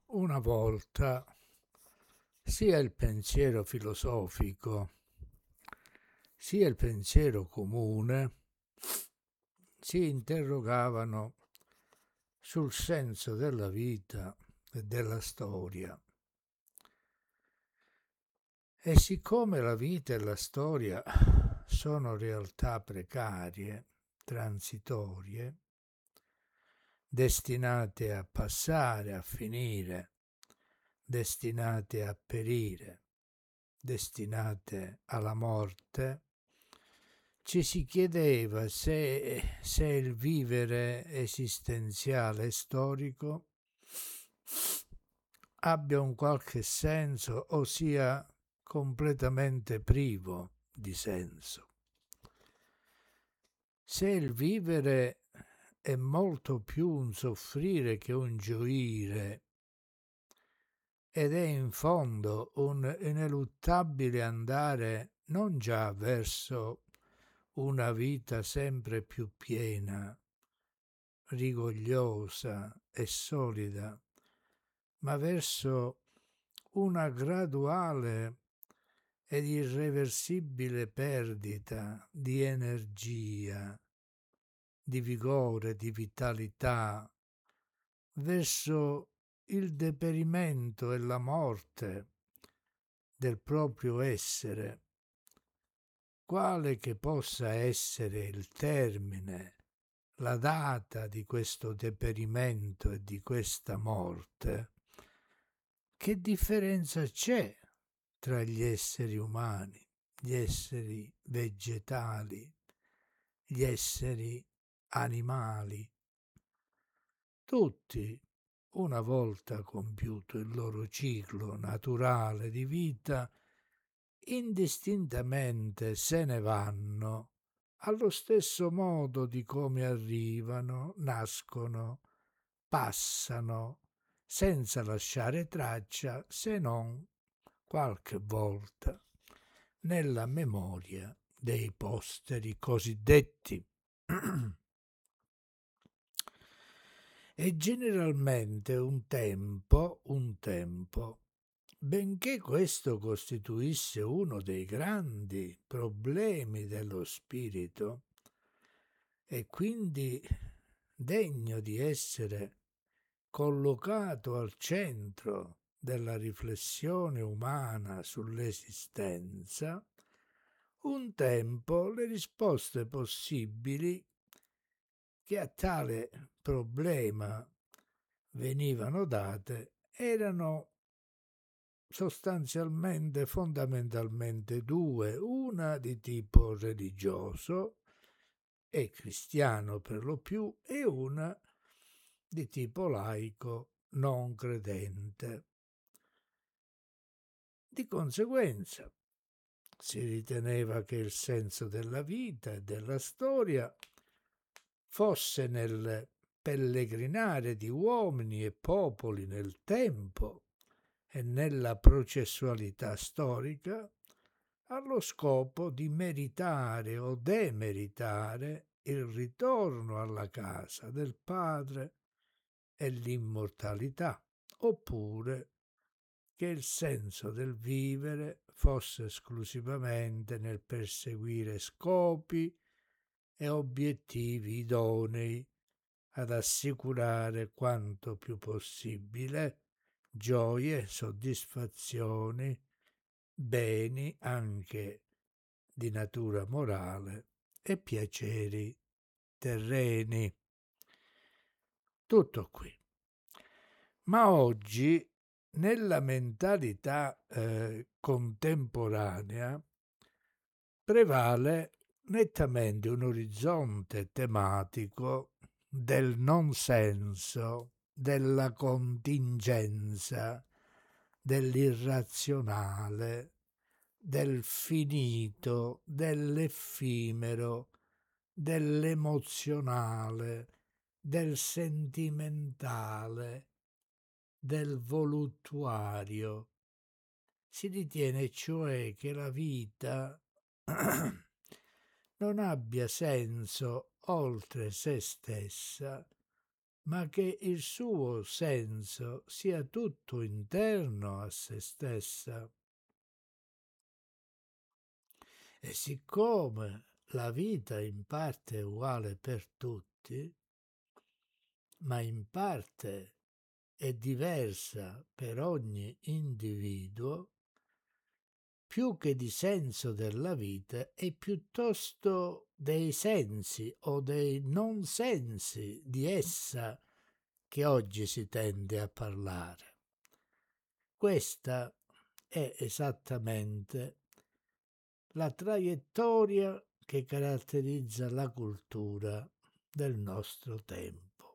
Una volta sia il pensiero filosofico sia il pensiero comune si interrogavano sul senso della vita e della storia. E siccome la vita e la storia sono realtà precarie, transitorie, destinate a passare, a finire, destinate a perire, destinate alla morte, ci si chiedeva se il vivere esistenziale e storico abbia un qualche senso o sia completamente privo di senso. Se il vivere è molto più un soffrire che un gioire ed è in fondo un ineluttabile andare non già verso una vita sempre più piena, rigogliosa e solida, ma verso una graduale ed irreversibile perdita di energia, di vigore, di vitalità, verso il deperimento e la morte del proprio essere, quale che possa essere il termine, la data di questo deperimento e di questa morte, che differenza c'è tra gli esseri umani, gli esseri vegetali, gli esseri animali? Tutti, una volta compiuto il loro ciclo naturale di vita, indistintamente se ne vanno, allo stesso modo di come arrivano, nascono, passano, senza lasciare traccia, se non qualche volta nella memoria dei posteri cosiddetti. E generalmente un tempo, benché questo costituisse uno dei grandi problemi dello spirito e quindi degno di essere collocato al centro della riflessione umana sull'esistenza, un tempo le risposte possibili che a tale problema venivano date erano fondamentalmente due, una di tipo religioso e cristiano per lo più e una di tipo laico non credente. Di conseguenza si riteneva che il senso della vita e della storia fosse nel pellegrinare di uomini e popoli nel tempo e nella processualità storica allo scopo di meritare o demeritare il ritorno alla casa del Padre e l'immortalità, oppure che il senso del vivere fosse esclusivamente nel perseguire scopi e obiettivi idonei ad assicurare quanto più possibile gioie, soddisfazioni, beni anche di natura morale e piaceri terreni. Tutto qui. Ma oggi, nella mentalità contemporanea, prevale nettamente un orizzonte tematico del non senso, della contingenza, dell'irrazionale, del finito, dell'effimero, dell'emozionale, del sentimentale, del voluttuario. Si ritiene cioè che la vita non abbia senso oltre se stessa, ma che il suo senso sia tutto interno a se stessa. E siccome la vita in parte è uguale per tutti, ma in parte è diversa per ogni individuo, più che di senso della vita è piuttosto dei sensi o dei non sensi di essa che oggi si tende a parlare. Questa è esattamente la traiettoria che caratterizza la cultura del nostro tempo,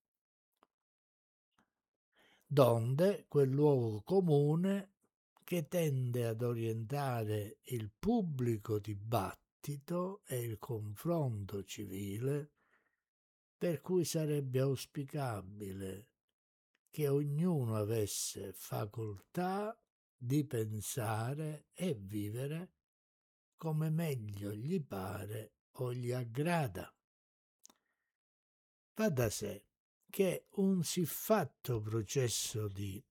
donde quel luogo comune che tende ad orientare il pubblico dibattito e il confronto civile, per cui sarebbe auspicabile che ognuno avesse facoltà di pensare e vivere come meglio gli pare o gli aggrada. Va da sé che un siffatto processo di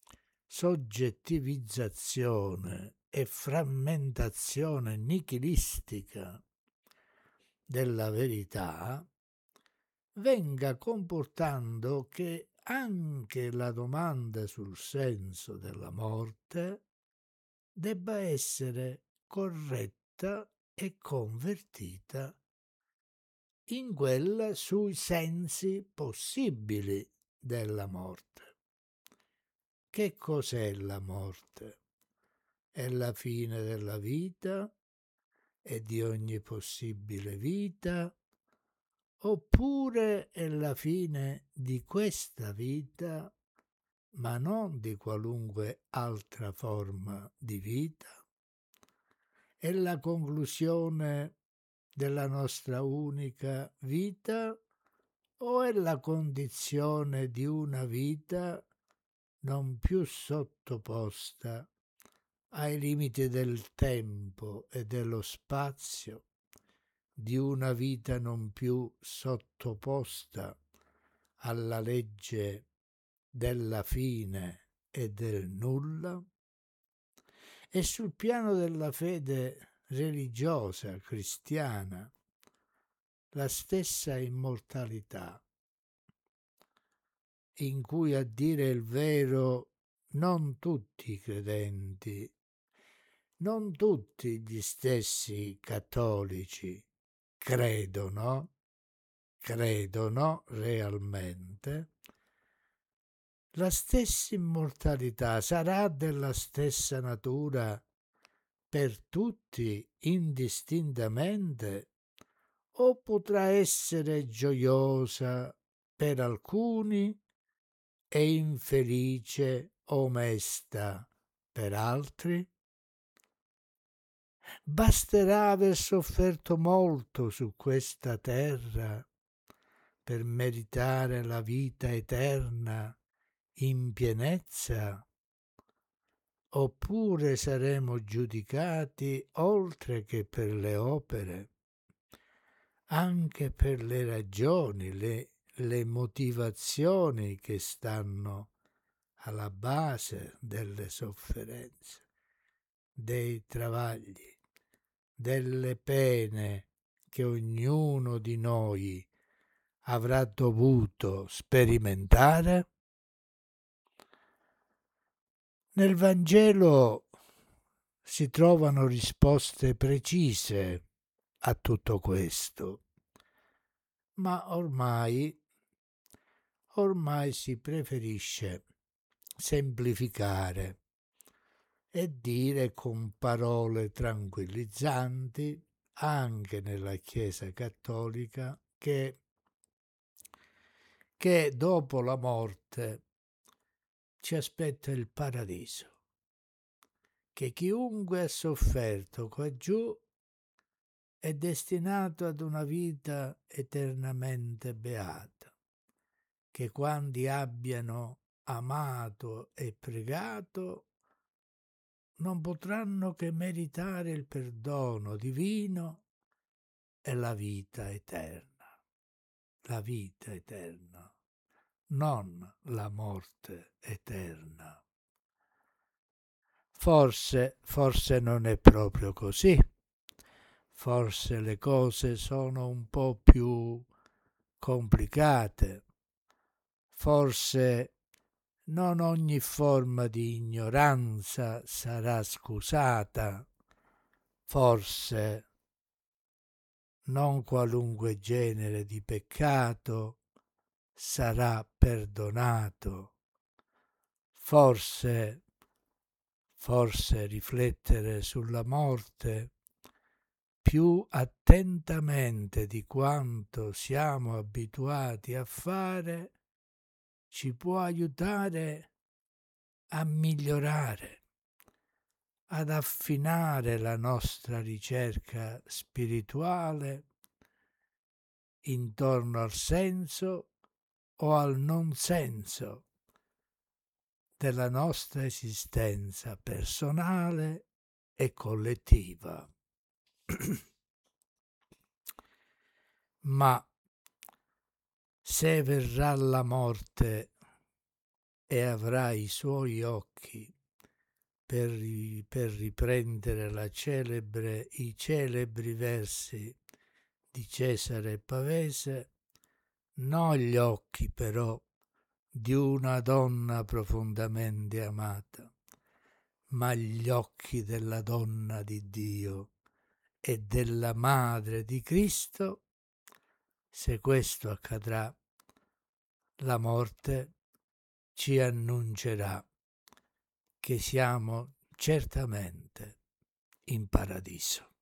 soggettivizzazione e frammentazione nichilistica della verità venga comportando che anche la domanda sul senso della morte debba essere corretta e convertita in quella sui sensi possibili della morte. Che cos'è la morte? È la fine della vita e di ogni possibile vita, oppure è la fine di questa vita, ma non di qualunque altra forma di vita? È la conclusione della nostra unica vita o è la condizione di una vita non più sottoposta ai limiti del tempo e dello spazio, di una vita non più sottoposta alla legge della fine e del nulla? E sul piano della fede religiosa cristiana, la stessa immortalità, in cui a dire il vero non tutti i credenti, non tutti gli stessi cattolici credono realmente, la stessa immortalità sarà della stessa natura per tutti indistintamente o potrà essere gioiosa per alcuni e infelice o mesta per altri? Basterà aver sofferto molto su questa terra per meritare la vita eterna in pienezza? Oppure saremo giudicati oltre che per le opere, anche per le ragioni, le motivazioni che stanno alla base delle sofferenze, dei travagli, delle pene che ognuno di noi avrà dovuto sperimentare? Nel Vangelo si trovano risposte precise a tutto questo, ma ormai si preferisce semplificare e dire con parole tranquillizzanti, anche nella Chiesa cattolica, che dopo la morte ci aspetta il paradiso, che chiunque ha sofferto qua giù è destinato ad una vita eternamente beata, che quanti abbiano amato e pregato non potranno che meritare il perdono divino e la vita eterna. La vita eterna. non la morte eterna. Forse non è proprio così. Forse le cose sono un po' più complicate. Forse non ogni forma di ignoranza sarà scusata. Forse non qualunque genere di peccato sarà perdonato. Forse riflettere sulla morte più attentamente di quanto siamo abituati a fare ci può aiutare a migliorare, ad affinare la nostra ricerca spirituale intorno al senso o al non senso della nostra esistenza personale e collettiva. Ma se verrà la morte e avrà i suoi occhi per riprendere i celebri versi di Cesare Pavese, non gli occhi però di una donna profondamente amata, ma gli occhi della donna di Dio e della Madre di Cristo. Se questo accadrà, la morte ci annuncerà che siamo certamente in paradiso.